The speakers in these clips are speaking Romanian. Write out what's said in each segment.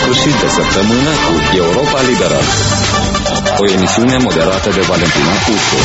sfârșit de săptămână cu Europa Liberă. O emisiune moderată de Valentina Pușcu.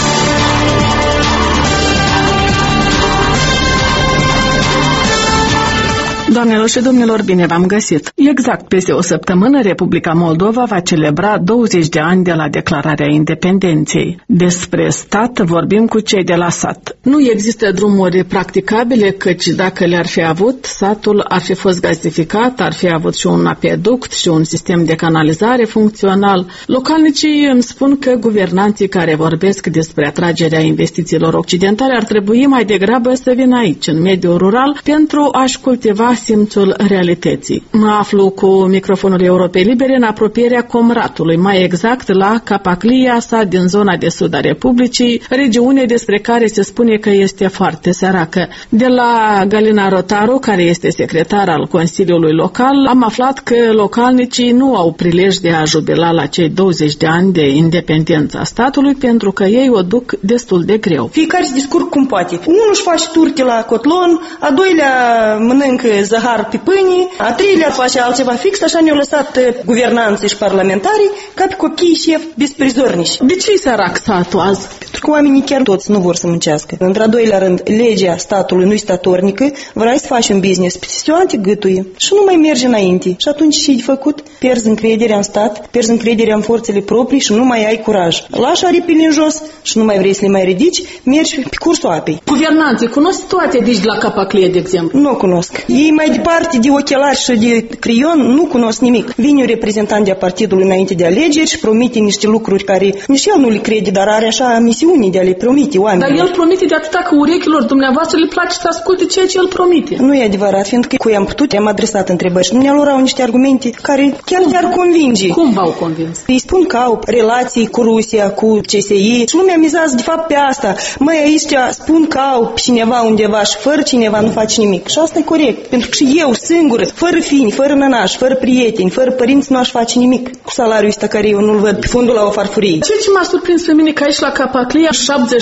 Doamnelor și domnilor, bine v-am găsit! Exact peste o săptămână, Republica Moldova va celebra 20 de ani de la declararea independenței. Despre stat vorbim cu cei de la sat. Nu există drumuri practicabile, căci dacă le-ar fi avut, satul ar fi fost gazificat, ar fi avut și un apeduct și un sistem de canalizare funcțional. Localnicii îmi spun că guvernanții care vorbesc despre atragerea investițiilor occidentale ar trebui mai degrabă să vină aici, în mediul rural, pentru a-și cultiva simțul realității. Mă aflu cu microfonul Europei Libere în apropierea Comratului, mai exact la Capaclia, sat din zona de sud a Republicii, regiune despre care se spune că este foarte săracă. De la Galina Rotaru, care este secretar al Consiliului Local, am aflat că localnicii nu au prilej de a jubila la cei 20 de ani de independență a statului, pentru că ei o duc destul de greu. Fiecare se descurcă cum poate. Unul își face turte la cotlon, a doilea mănâncă zahar pe pâine, a treilea face altceva fix, așa ne-au lăsat guvernanții și parlamentarii ca pe copiii șefi besprizornici. De ce-i sărac satul azi? Pentru că oamenii chiar toți nu vor să muncească. Într-a doilea rând, legea statului nu-i statornică, vrei să faci un business, petisioane te gâtuie și nu mai merge înainte. Și atunci ce-i de făcut? Pierzi încrederea în stat, pierzi încrederea în forțele proprii și nu mai ai curaj. Lași aripile în jos și nu mai vrei să le mai ridici, mergi pe cursul apei. Guvernanții cunosc toate de la Capaclie, de exemplu? Nu cunosc. Ei mai departe de ochelari și de creion nu cunosc nimic. Vine un reprezentant de partidului înainte de alegeri și promite niște lucruri care nici el nu le crede, dar are așa misiune de a le promite oamenilor. Dar el promite de atâta că urechilor dumneavoastră le place să asculte ceea ce el promite. Nu e adevărat, fiindcă cu i-am putut, i-am adresat întrebări și dumnealor au niște argumente care chiar te-ar convinge. Cum v-au convins? Îi spun că au relații cu Rusia, cu CSI și lumea mizează de fapt pe asta. Mai aici spun că au cineva undeva și fără cineva nu face nimic. Și asta e corect, pentru că și eu singur, fără fini, fără nănași, fără prieteni, fără părinți, nu aș face nimic cu salariul ăsta care eu nu-l văd pe fundul la o farfurie. Ceea ce m-a surprins pe mine că aici la Capaclia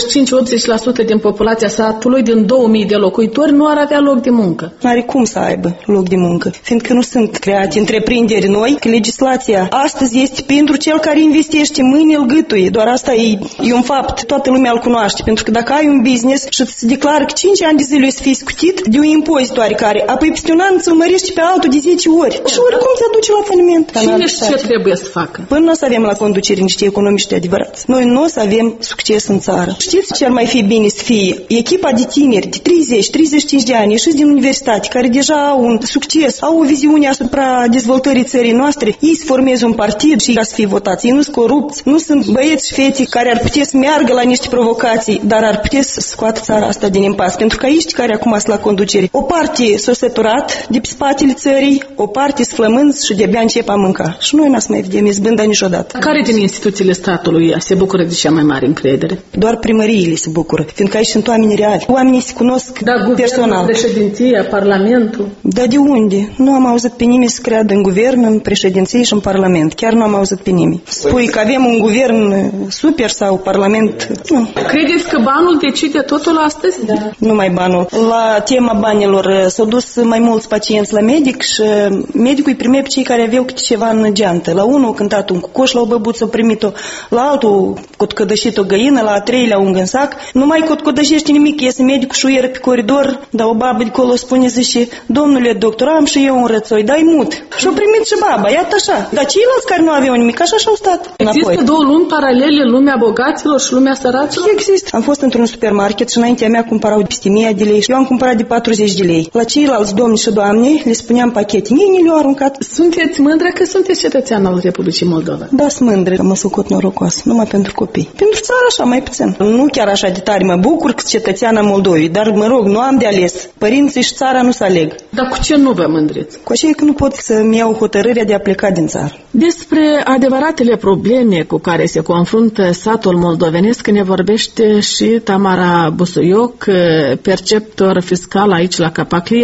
75-80% din populația satului, din 2000 de locuitori, nu ar avea loc de muncă. N-are cum să aibă loc de muncă, fiindcă nu sunt create întreprinderi noi, că legislația astăzi este pentru cel care investește, mâine îl gâtuie. Doar asta e un fapt, toată lumea îl cunoaște, pentru că dacă ai un business și îți declară că 5 ani de zile să fii scutit de un impozit oarecare, apoi peste un an ți-l mărești pe altul de 10 ori. Și oricum se aduce la faliment. Cine ce trebuie să facă? Până nu o să avem la conducere niște economiști adevărați, noi nu o să avem succes în țară. Știți ce ar mai fi bine să fie? Echipa de tineri de 30-35 de ani ieșiți din universitate, care deja au un succes, au o viziune asupra dezvoltării țării noastre, ei să formeze un partid și ca să fie votați. Ei nu sunt corupți, nu sunt băieți și fete care ar putea să meargă la niște provocații, dar ar putea să scoată țara asta din impas. Pentru că aici care acum sunt la conducere, o parte s-a săturat de pe spatele țării, o parte sflămânzi și de-abia încep a mânca. Și noi n-am să mai vedem izbânda niciodată. Care din instituțiile statului se bucură de cea mai mare încredere? Doar primăriile se bucură, fiindcă aici sunt oameni reali. Oamenii se cunosc personal. Președinția, Parlamentul? Dar de unde? Nu am auzit pe nimeni să creadă în guvern, în președinție și în Parlament. Chiar nu am auzit pe nimeni. Spui că avem un guvern super sau Parlament? Nu. Credeți că banul decide totul astăzi? Da. Nu mai banul. La tema banilor s-au dus mai mulți pacienți la medic și medicul îi primea pe cei care aveau câte ceva în geantă. La unul a cântat un cucoș, la o băbuță a primit-o, la altul cotcădășit o găină, la a treilea un gânsac. Nu mai cotcădășește nimic, iese medicul și uieră pe coridor, dar o babă de acolo spune, zice, domnule doctor, am și eu un rățoi, dai mut. Și-o primit și baba, iată așa. Dar ceilalți care nu aveau nimic, așa și-au stat înapoi. Există două lumi paralele, lumea bogaților și lumea săracilor? Există. Am fost într-un supermarket și înaintea mea cumpărau peste 1000 de lei. Eu am cumpărat de 40 de lei. La ceilalți domni și doamne le spuneam pachete. Ei le-au aruncat. Sunteți mândră că sunteți cetățean al Republicii Moldova? Da, sunt mândră că mă socot norocoasă, numai pentru copii. Pentru țară așa, mai puțin. Nu chiar așa de tare mă bucur că sunt cetățean al Moldovei, dar mă rog, nu am de ales. Părinții și țara nu se aleg. Dar cu ce nu vă mândriți? Cu așa că nu pot să-mi iau hotărârea de a pleca din țară. Despre adevăratele probleme cu care se confruntă satul moldovenesc ne vorbește și Tamara Busuioc, perceptor fiscal aici la Capaclia. Dumneavoastră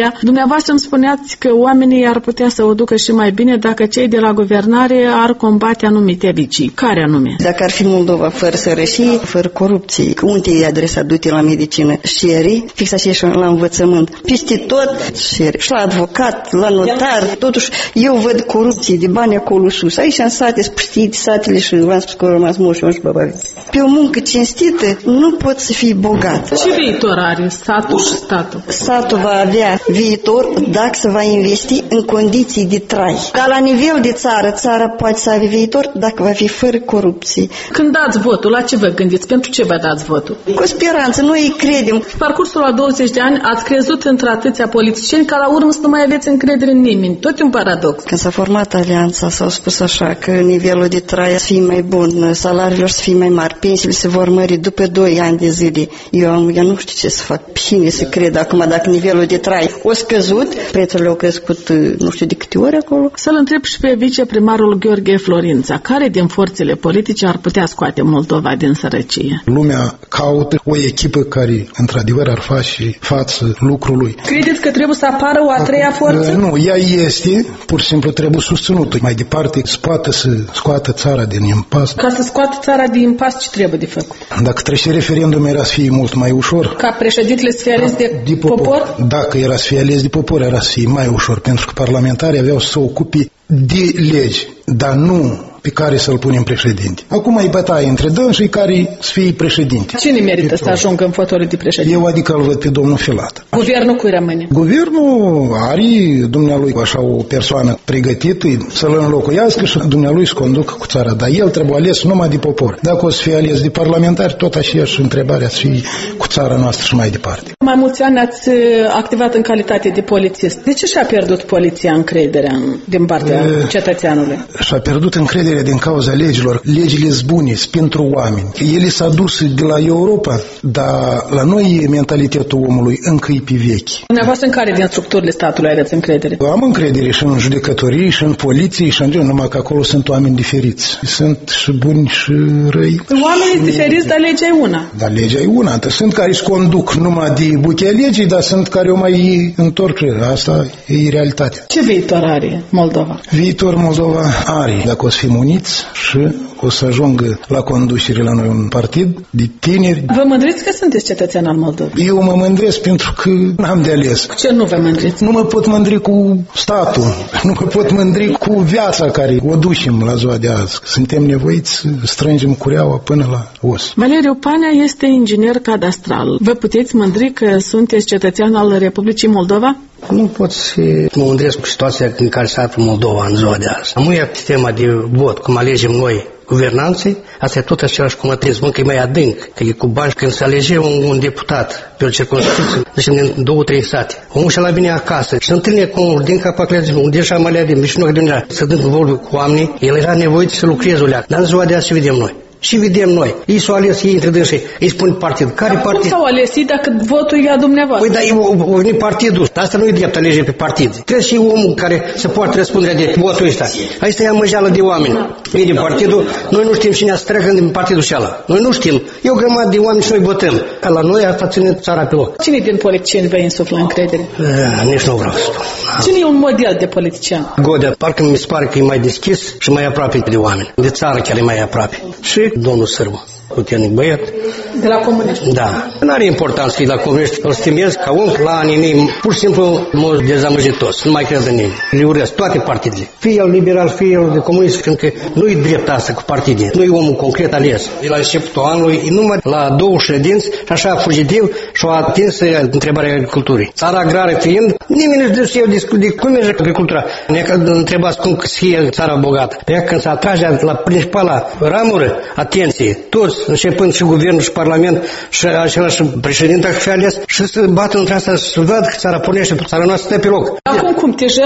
Dumneavoastră îmi spuneați că oamenii ar putea să o ducă și mai bine dacă cei de la guvernare ar combate anumite vicii. Care anume? Dacă ar fi Moldova fără sărășie, fără corupție, unde e adresa du-te la medicină? Șerii, fix așa și la învățământ. Peste tot, șeri. Și la advocat, la notar, totuși eu văd corupție de bani acolo sus. Aici în sate, spustite satele și v-am spus că au rămas moși și babaviți. Pe o muncă cinstită nu poți să fii bogat. Ce viitor are satul și statul? Satul va avea viitor dacă se va investi în condiții de trai. Dar la nivel de țară, țara poate să aibă viitor dacă va fi fără corupție. Când dați votul, la ce vă gândiți? Pentru ce vă dați votul? Cu speranță, noi credem. Parcursul la 20 de ani ați crezut într-atâția politicieni ca la urmă să nu mai aveți încredere în nimeni. Tot e un paradox. Când s-a format alianța, s-au spus așa că nivelul de trai să fie mai bun, salariile să fie mai mari, pensiile se vor mări după 2 ani de zile. Eu nu știu ce să fac, cine să cred acum dacă nivelul de trai o scăzut, prețurile au crescut nu știu de câte ori acolo. Să-l întreb și pe viceprimarul Gheorghe Florința, care din forțele politice ar putea scoate Moldova din sărăcie? Lumea caută o echipă care într-adevăr ar face față lucrului. Credeți că trebuie să apară o a treia forță? Nu, ea este, pur și simplu trebuie susținută. Mai departe, poate să scoată țara din impas. Ca să scoată țara din impas, ce trebuie de făcut? Dacă trece referendum, era să fie mult mai ușor. Ca președintele să fie ales de popor? Dacă era să fie ales de popor, era să fie mai ușor, pentru că parlamentarii aveau să se ocupe de legi, dar nu pe care să-l punem președinte. Acum e bătaie între dânsii care să fie președinte. Cine merită să ajungă în fotoliu de președinte? Eu adică îl văd pe domnul Filat. Guvernul cui rămâne? Guvernul are dumnealui așa o persoană pregătită să-l înlocuiască și dumnealui să conducă cu țara, dar el trebuie ales numai de popor. Dacă o să fie ales de parlamentari, tot aceeași întrebarea să fie cu țara noastră și mai departe. Mai mulți ani ați activat în calitate de polițist. De ce și-a pierdut poliția încrederea din partea cetățeanului? Și-a pierdut încrederea din cauza legilor. Legile sunt bune, sunt pentru oameni. Ele s-au dus de la Europa, dar la noi mentalitatea omului încă e pe vechi. Dumneavoastră în care din structurile statului aveți încredere? Eu am încredere și în judecătorii, și în poliție, și în gen, numai că acolo sunt oameni diferiți. Sunt și buni și răi. Oamenii diferiți, dar legea e una. Dar legea e una. Sunt care își conduc numai de buchea legii, dar sunt care o mai întorc. Asta e realitatea. Ce viitor are Moldova? Viitor Moldova are, dacă o să fim uniți și o să ajungă la conducere la noi un partid de tineri. Vă mândriți că sunteți cetățean al Moldovei? Eu mă mândresc pentru că n-am de ales. Ce nu vă mândriți? Nu mă pot mândri cu statul, nu mă pot mândri cu viața care o ducem la ziua de azi. Suntem nevoiți să strângem cureaua până la os. Valeriu Panea este inginer cadastral. Vă puteți mândri că sunteți cetățean al Republicii Moldova? Nu pot să mă mândresc cu situația în care se află Moldova în ziua de azi. Nu e sistema de vot, cum alegem noi guvernanții, asta e tot același cum ateismul, că e mai adânc, că e cu bani. Când se alege un deputat pe o circunscripție, deci în 2-3 sate, omul și-a la bine acasă și se întâlne cu unul din capacitatea, unde deja mă lea de mișinoc de undeva, să dăm vorbă cu oamenii, el era nevoit să lucreze o leacă. Dar în ziua de azi ce vedem noi? Și vedem noi. Ei s-au ales, ei între dânsii, îi spun partid. Care partid? Cum s-au ales dacă votul e a dumneavoastră? Păi, dar o veni partidul. Asta nu e drept alegere pe partid. Trebuie și omul care să poată răspunderea de votul ăsta. Aici e amăjeală de oameni. Vine partidul, noi nu știm cine a să treacă din partidul și ala. Noi nu știm. E o grămadă de oameni și noi votăm. La noi asta ține țara pe loc. Cine din politicieni vă insuflă încredere? Nici nu vreau să spun. Cine e un model de politician? Godea, parcă mi se pare că e mai deschis și mai aproape de oameni. De țară chiar e mai aproape. Și domnul Sârbu, puternic băiat. De la comuniști? Da. Nu are importanță să fie la comuniști. Îl stimez ca om, la anii, pur și simplu mă dezamăgit toți. Nu mai cred în ei. Le urez toate partidele. Fie el liberal, fie el de comunist, pentru că nu e drept asta cu partide. Nu e omul concret ales. De la începutul anului, e numai la 2 ședinți și așa fugitiv și-a atins întrebarea agriculturii. Țara agrară fiind, nimeni nu știe de cum merge agricultura. Ne întrebați cum să fie țara bogată. Pe când se atrage la principala ramură, atenție, toți, începând și guvernul și parlament și același președinte că fi ales și să bată între asta să vadă că țara pornește, țara noastră stă pe loc. Acum cum, Tijelui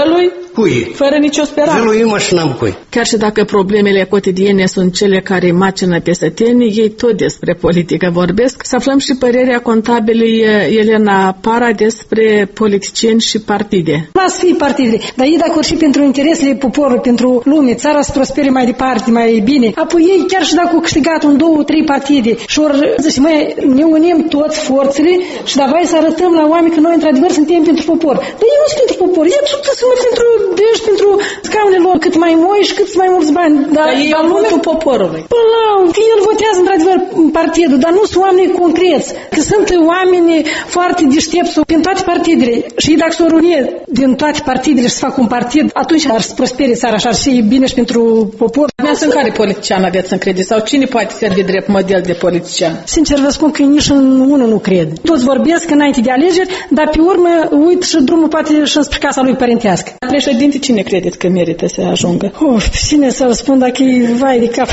Cui? Fără nicio speranță. Zăluim și n-am cui. Chiar și dacă problemele cotidiene sunt cele care macină pe sătenii, ei tot despre politică vorbesc. Să aflăm și părerea contabilei Elena Para despre politicieni și partide. Lasă fi partidele, dar ei dacă or fi pentru interesele poporului, pentru lume, țara să prospere mai departe, mai bine, apoi ei chiar și dacă au câștigat 2, 3 partide și ori zice, măi, ne unim toți forțele și davai să arătăm la oameni că noi într-adevăr suntem pentru popor. Dar ei nu sunt pentru popor, ei sunt pentru deci, pentru scaunele lor cât mai moi și cât mai mulți bani. Dar ei au votul poporului. Până că el votează într-adevăr partidul, dar nu sunt oameni concreți, că sunt oameni foarte deștepți prin toate partidele. Și dacă s-o runie din toate partidele și să facă un partid, atunci ar să prospere țara și ar fi bine și pentru popor. În care politician aveți încredere sau cine poate servi drept model de politician? Sincer vă spun că nici în unul nu cred. Toți vorbesc înainte de alegeri, dar pe urmă uit și drumul poate și înspre casa lui părintească. Președinte, cine credeți că merită să ajungă? Cine să vă spun dacă e vai de cap?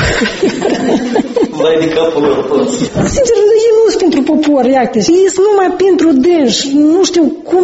Vai de capul lor toți. Sincer, ei nu sunt pentru popor, iată. Ei sunt numai pentru dânși. Nu știu cum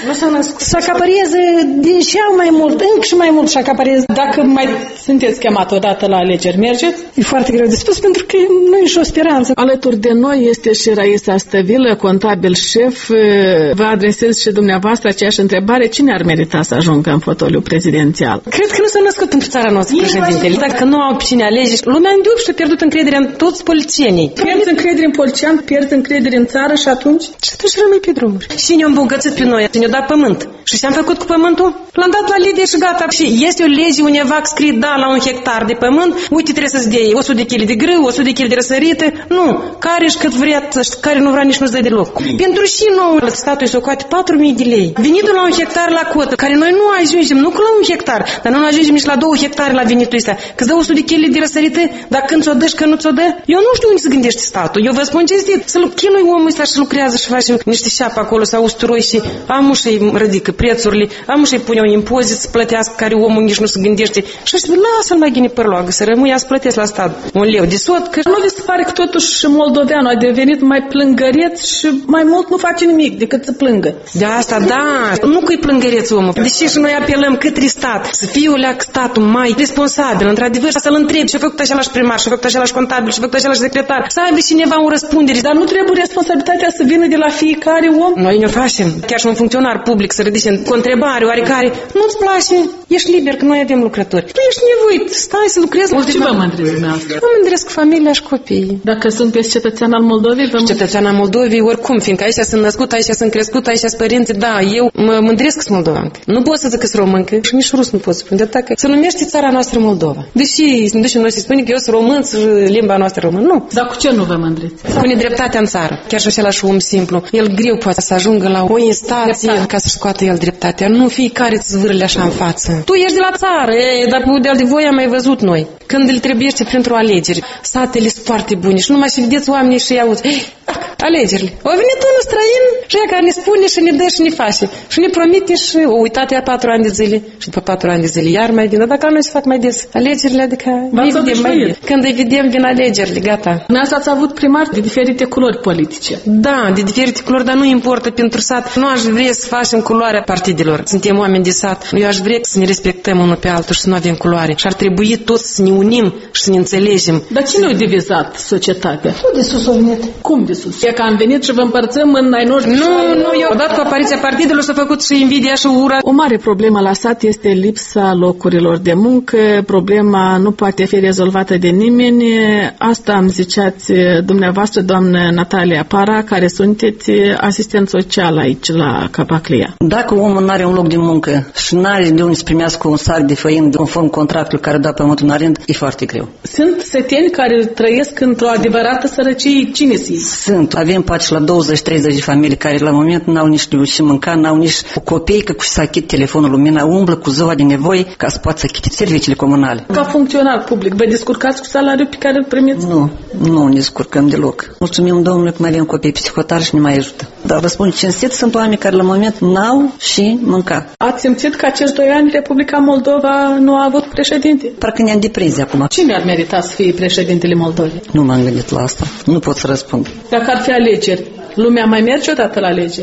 să acapareze din și mai mult, încă și mai mult să acapareze. Dacă mai sunteți chemat odată la alegeri, mergeți? E foarte greu de spus pentru că nu e și o speranță. Alături de noi este și Raisa Stăvilă, contabil șef. Vă adresez și dumneavoastră aceeași întrebare. Cine ar merita să ajungă în fotoliu prezidențial? Cred că nu s-a născut pentru țara noastră președintele. Dacă nu au pe cine alege, lumea în și-a pierdut încrederea în toți politicienii. Pierzi încredere în politician, pierzi încredere în țară și atunci? Și atunci rămâi pe drumuri. Și ne-au îmbogățit pe noi, ne-au dat pământ. Și ce am făcut cu pământul? L-am dat la lideri și gata. Și este o lege undeva scris, da, la 1 hectar de pământ, uite, trebuie să-ți dea 100 de kg de grâu, 100 de kg de răsărite. Nu, care și cât vrea, care nu vrea, nici nu-ți dă deloc. Pentru și nou, statul îi socoate 4.000 de lei. Venitul la 1 hectar la cotă, care noi nu ajungem, nu că la 1 hectar, dar nu ajungem nici la 2 hectare la venitul ăsta. Că-ți dă 100 de kg de răsărite, dar când ți-o dă și că nu ți-o dă, eu nu știu unde se gândește statul. Eu vă spun ce este, să chinui omul ăsta și lucrează și face niște șapă acolo sau usturoi și amuși îi ridică prețurile, amuși îi pune un impozit să plătească care omul nici nu se gândește. Și așa, lasă-l mai ghine părloagă, să rămâi să plătesc la stat un leu de sot. Că nu vi se pare că totuși moldoveanul a devenit mai plângăreț și mai mult nu face nimic decât să plângă? De asta, da, nu că-i plângăreț omul. Deși și noi apelăm către stat, să fie statul mai responsabil, într-adevăr, să-l întrebi și-a făcut același primar, și-a făcut același contabil, și-a făcut același secretar, să aibă cineva o răspundere. Dar nu trebuie responsabilitatea să vină de la fiecare om? Noi ne facem. Chiar și un funcționar public să ridice cu o întrebare oarecare, nu-ți place, ești liber, că noi avem lucrători. Tu ești nevoit, stai să lucrezi. Ce vă mândriți dumneavoastră? Mă mândresc cu familia și copiii. Dacă sunteți cetățean al Moldovei, cetățean al Moldovei, oricum, fiindcă aici sunt născut, aici sunt crescut, aici sunt părinții, da, eu mă mândresc că sunt moldoveancă. Nu pot să zic că sunt româncă și nici rus nu pot să spun, de atacă. Se numește țara noastră Moldova. Deși noi se spune că eu sunt român, limba noastră român. Nu. Dar cu ce nu vă mândriți? Cu nedreptatea în țară. Chiar și același om simplu. El greu poate să ajungă la o instanță ca să scoată el dreptatea. Nu fiecare îți zvârle așa în față. Tu ești de la țară, dar de voi am mai văzut noi. Când îl trebuiește printr-o alegeri, satele sunt foarte bune și numai și vedeți oamenii și îi auzi. Alegerile. O venit unul străin și ea care ne spune și ne dă și ne face. Și ne promite și o uitat ea 4 ani de zile. Și după 4 ani de zile iar mai vine. Dacă noi se fac mai des alegerile, adică îi vedem mai des. Când îi vedem din alegerile, gata. Dumneavoastră ați avut primari de diferite culori politice. Da, de diferite culori, dar nu importă pentru sat. Nu aș vrea să facem culoarea partidelor. Suntem oameni de sat. Eu aș vrea să ne respectăm unul pe altul și să nu avem culoare. Și ar trebui toți să ne unim și să ne înțelegem. Dar cine a divizat societatea? Nu de sus o venit. Cum de sus? E că am venit și vă împărțăm în ai noștri. Nu, eu odată cu apariția partidelor s-a făcut și invidia și ura. O mare problemă la sat este lipsa locurilor de muncă. Problema nu poate fi rezolvată de nimeni. Asta îmi ziceați dumneavoastră, doamnă Natalia Para, care sunteți asistent social aici la Capaclia. Dacă omul nu are un loc de muncă și nu are de unde să primească un sac de făină conform contractului care dă pământul în arend, e foarte greu. Sunt săteni care trăiesc într-o adevărată sărăcie. Cine sunt? Avem poate și la 20-30 de familii care la moment n-au nici de ce mânca, n-au nici o copeică cu să achit telefonul lumina, umblă cu ziua de nevoi ca să poată să achite serviciile comunale. Ca funcționar public, vă descurcați cu salariul pe care îl primiți? Nu ne descurcăm deloc. Mulțumim Domnului că mai avem copii psihotari și ne mai ajută. Dar vă spun cinstit, sunt oameni care la moment n-au și mânca. Ați simțit că acești 2 ani Republica Moldova nu a avut președinte? Parcă ne-am deprins acum. Cine ar merita să fie președintele Moldovei? Nu m-am gândit la asta. Nu pot să răspund. Dacă ar fi alegeri, lumea mai merge odată la alegeri?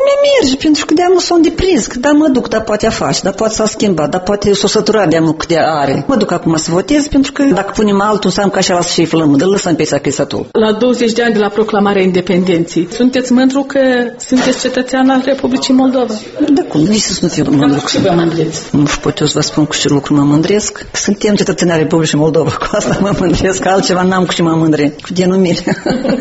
merge, pentru că de-a nu s-o îndeprins, că da, mă duc, dar poate a face, dar poate s-a schimbat, dar poate s-o sătura de-a nu cât de are. Mă duc acum să votez, pentru că dacă punem altul, înseamnă că așa să fie flămândă, lăsăm pe sacrisatul. La 20 de ani de la proclamarea independenței, sunteți mândru că sunteți cetățean al Republicii Moldova? Da, cum? Nici să nu fiu mândru. Ce vă mândreți? Nu știu, pot eu să vă spun cu ce lucru mă mândresc. Suntem cetățeni al Republicii Moldova, cu asta mă mândresc, altceva n-am cu ce mă mândre, cu denumire.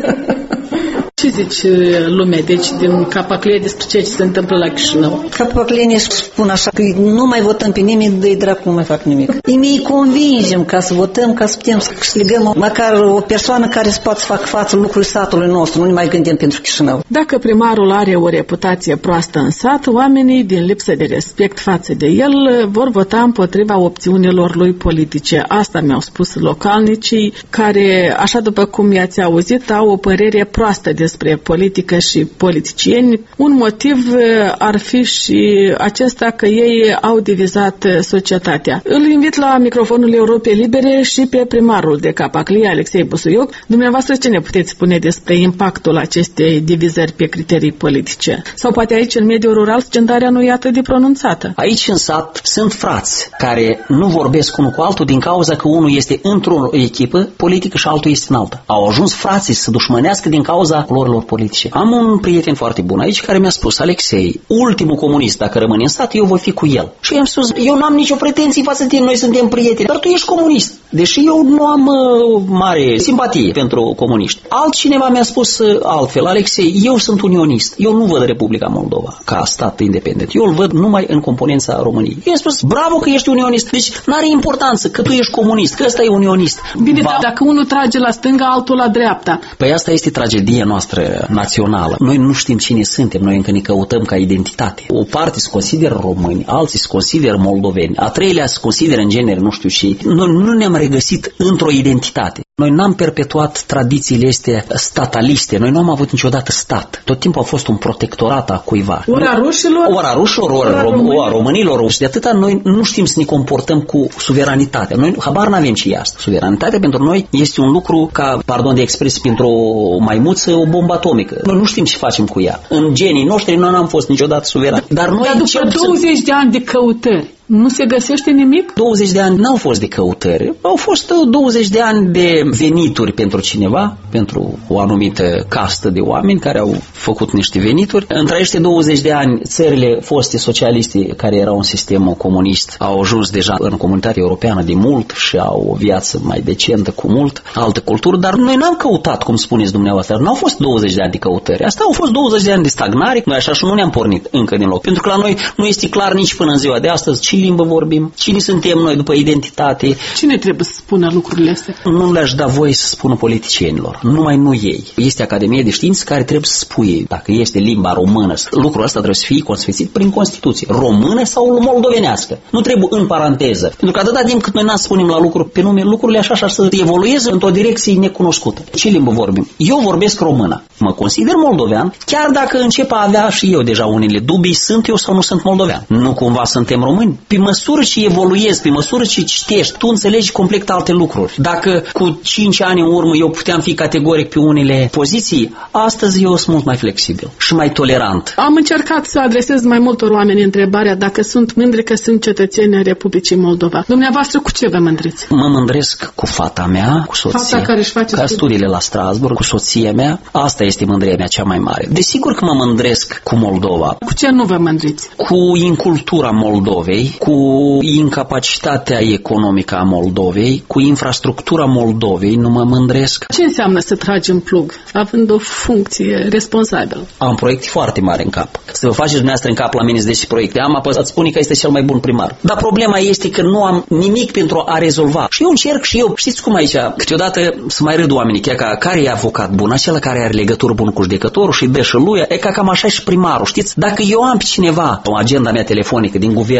Ce zici lumea, deci, din Capaclie despre ce se întâmplă la Chișinău? Capaclienii spun așa că nu mai votăm pe nimeni, de-i dracu nu mai fac nimic. Îi convingem ca să votăm, ca să putem să câștigăm măcar o persoană care să poată să facă față lucrului satului nostru, nu ne mai gândim pentru Chișinău. Dacă primarul are o reputație proastă în sat, oamenii, din lipsă de respect față de el, vor vota împotriva opțiunilor lui politice. Asta mi-au spus localnicii, care, așa după cum i-ați auzit, au o părere proastă despre politică și politicieni. Un motiv ar fi și acesta că ei au divizat societatea. Îl invit la microfonul Europei Libere și pe primarul de Capaclie, Alexei Busuioc. Dumneavoastră, ce ne puteți spune despre impactul acestei divizări pe criterii politice? Sau poate aici, în mediul rural, scendaria nu e atât de pronunțată? Aici, în sat, sunt frați care nu vorbesc unul cu altul din cauza că unul este într-o echipă politică și altul este în alta. Au ajuns frații să dușmănească din cauza culorilor politice. Am un prieten foarte bun aici care mi-a spus: Alexei, ultimul comunist, dacă rămâne în sat, eu voi fi cu el. Și eu am spus: eu n-am nicio pretenție față de tine, noi suntem prieteni, dar tu ești comunist. Deși eu nu am mare simpatie pentru comuniști. Altcineva mi-a spus altfel: Alexei, eu sunt unionist. Eu nu văd Republica Moldova ca stat independent. Eu îl văd numai în componența României. Eu am spus: bravo că ești unionist. Deci n-are importanță că tu ești comunist, că ăsta e unionist. Bine, dar dacă unul trage la stânga, altul la dreapta. Păi asta este tragedia noastră națională. Noi nu știm cine suntem, noi încă ne căutăm ca identitate. O parte se consideră români, alții se consideră moldoveni, a treilea se consideră în genere, nu știu și. Noi nu ne-am regăsit într-o identitate. Noi n-am perpetuat tradițiile astea stataliste, noi nu am avut niciodată stat. Tot timpul a fost un protectorat a cuiva. Ori a rușilor, ori a românilor. Și de atâta noi nu știm să ne comportăm cu suveranitatea. Noi habar n-avem ce e asta. Suveranitatea pentru noi este un lucru ca, pardon de expresie, pentru o maimuță, o bombă atomică. Noi nu știm ce facem cu ea. În genii noștri noi n-am fost niciodată suverani. Dar după 20 de ani de căutări, nu se găsește nimic? 20 de ani n-au fost de căutări. Au fost 20 de ani de venituri pentru cineva, pentru o anumită castă de oameni care au făcut niște venituri. Între aceste 20 de ani, țările foste socialiste, care erau în sistemul comunist, au ajuns deja în comunitatea europeană de mult și au o viață mai decentă cu mult altă cultură, dar noi n-am căutat, cum spuneți dumneavoastră. N-au fost 20 de ani de căutări. Asta au fost 20 de ani de stagnare. Noi așa și nu ne-am pornit încă din loc. Pentru că la noi nu este clar nici până în ziua de astăzi ce limbă vorbim, cine suntem noi după identitate. Cine trebuie să spună lucrurile astea? Nu le-aș da voie să spună politicienilor, numai nu ei. Este Academia de Științe care trebuie să spui dacă este limba română. Lucrul ăsta trebuie să fie consfințit prin Constituție. Română sau moldovenească. Nu trebuie în paranteză. Pentru că atâta timp cât noi n-am spunem la lucruri pe nume, lucrurile așa să evolueze într-o direcție necunoscută. Ce limbă vorbim? Eu vorbesc română. Mă consider moldovean, chiar dacă încep a avea și eu deja unele dubii, sunt eu sau nu sunt moldovean. Nu cumva suntem români? Pe măsură ce evoluezi, pe măsură ce citești, tu înțelegi complet alte lucruri. Dacă cu 5 ani în urmă eu puteam fi categoric pe unele poziții, astăzi eu sunt mult mai flexibil și mai tolerant. Am încercat să adresez mai multor oameni întrebarea dacă sunt mândri că sunt cetățeni ai Republicii Moldova. Dumneavoastră, cu ce vă mândriți? Mă mândresc cu fata mea, cu soția. Fata care își face studiile la Strasbourg, cu soția mea. Asta este mândria mea cea mai mare. Desigur că mă mândresc cu Moldova. Cu ce nu vă mândriți? Cu incultura Moldovei, cu incapacitatea economică a Moldovei, cu infrastructura Moldovei, nu mă mândresc. Ce înseamnă să tragi în plug, având o funcție responsabilă? Am proiecte foarte mari în cap. Să vă faceți dumneavoastră în cap la mine 10 proiecte. Am apăsat, spune că este cel mai bun primar. Dar problema este că nu am nimic pentru a rezolva. Și eu încerc și eu, știți cum aici, câteodată să mai râd oamenii, că care e avocat bun, acela care are legătură bun cu judecătorul și dă și lui, e ca cam așa și primarul, știți? Dacă eu am pe cineva o agenda mea telefonică din guvern, din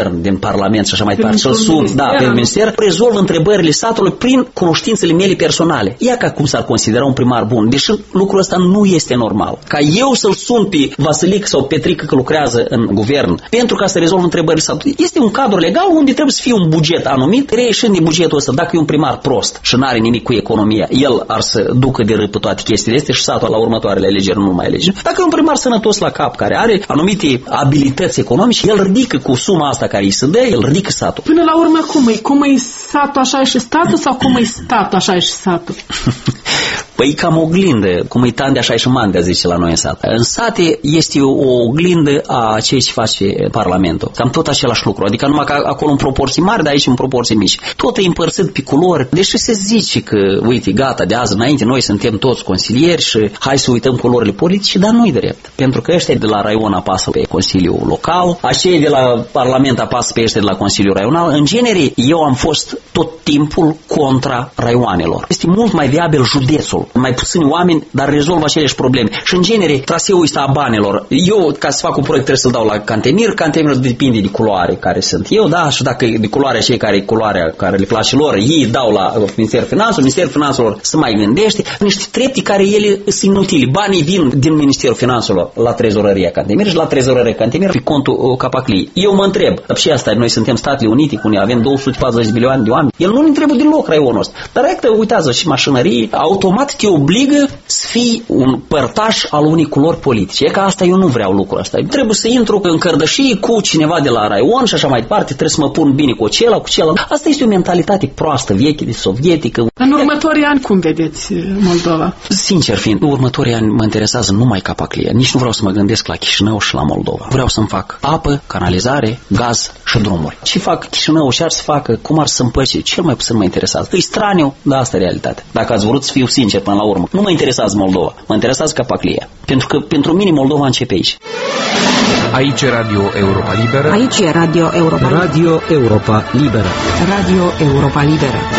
Parlament și așa mai departe, să-l sun, pe minister, rezolv întrebările satului prin cunoștințele mele personale. Ia ca cum s-ar considera un primar bun, deși lucrul ăsta nu este normal. Ca eu să-l sun pe Vasilic sau Petrică că lucrează în guvern pentru ca să rezolv întrebările satului. Este un cadru legal unde trebuie să fie un buget anumit, reieșind din bugetul ăsta, dacă e un primar prost și n-are nimic cu economia, el ar să ducă de râpă toate chestiile astea și satul la următoarele alegeri nu mai alege. Dacă e un primar sănătos la cap, care are anumite abilități economice, el ridică cu suma asta care îi se dă, el ridică satul. Până la urmă, cum e satul, așa e și statul, sau cum e statul, așa e și satul? Păi cam oglindă, cum e tande, așa e și mandea, zice la noi în sat. În sate este o oglindă a ceea ce face Parlamentul. Cam tot același lucru, adică numai că acolo în proporții mari, dar aici în proporții mici. Tot e împărțit pe culori, deși se zice că, uite, gata, de azi înainte noi suntem toți consilieri și hai să uităm culorile politice, dar nu-i drept. Pentru că ăștia de la raion apasă pe Consiliul Local, acei de la Parlament apasă pe ăștia de la Consiliul Raional. În genere, eu am fost tot timpul contra raioanelor. Este mult mai viabil județul. Mai puțini oameni, dar rezolvă aceleași probleme. Și în genere, traseul ăsta a banilor. Eu, ca să fac un proiect, trebuie să-l dau la Cantemir. Cantemir depinde de culoare care sunt eu, da? Și dacă de culoarea cei care culoarea care le place lor, ei dau la Ministerul Finanțelor. Ministerul Finanțelor se mai gândește. Niște trepte care ele sunt inutile. Banii vin din Ministerul Finanțelor la trezorăria Cantemir și la trezorăria Cantemir pe contul Capaclii. Eu mă întreb, și asta, noi suntem Statele Unite, unde avem 240 de milioane de oameni. El nu ne trebuie deloc raionul ăsta. Dar iată, uitează și mașinării, automat te obligă să fii un părtaș al unei culori politice. E că asta eu nu vreau lucrul ăsta. Trebuie să intru în cărdășie cu cineva de la raion și așa mai departe, trebuie să mă pun bine cu acela, cu celălalt. Asta este o mentalitate proastă, veche, de sovietică. În următorii ani cum vedeți Moldova? Sincer fiind, în următorii ani mă interesează numai Capaclia. Nici nu vreau să mă gândesc la Chișinău și la Moldova. Vreau să-mi fac apă, canalizare, gaz și drumuri. Ce fac Chișinău și ar să facă, cum ar să împăce, cel mai puțin mă interesează. E straniu, dar asta e realitatea. Dacă ați vrut să fiu sincer până la urmă, nu mă interesează Moldova, mă interesează Capaclia. Pentru că pentru mine Moldova începe aici. Aici e Radio Europa Liberă. Aici e Radio Europa Liberă. Radio Europa Liberă. Radio Europa Liberă.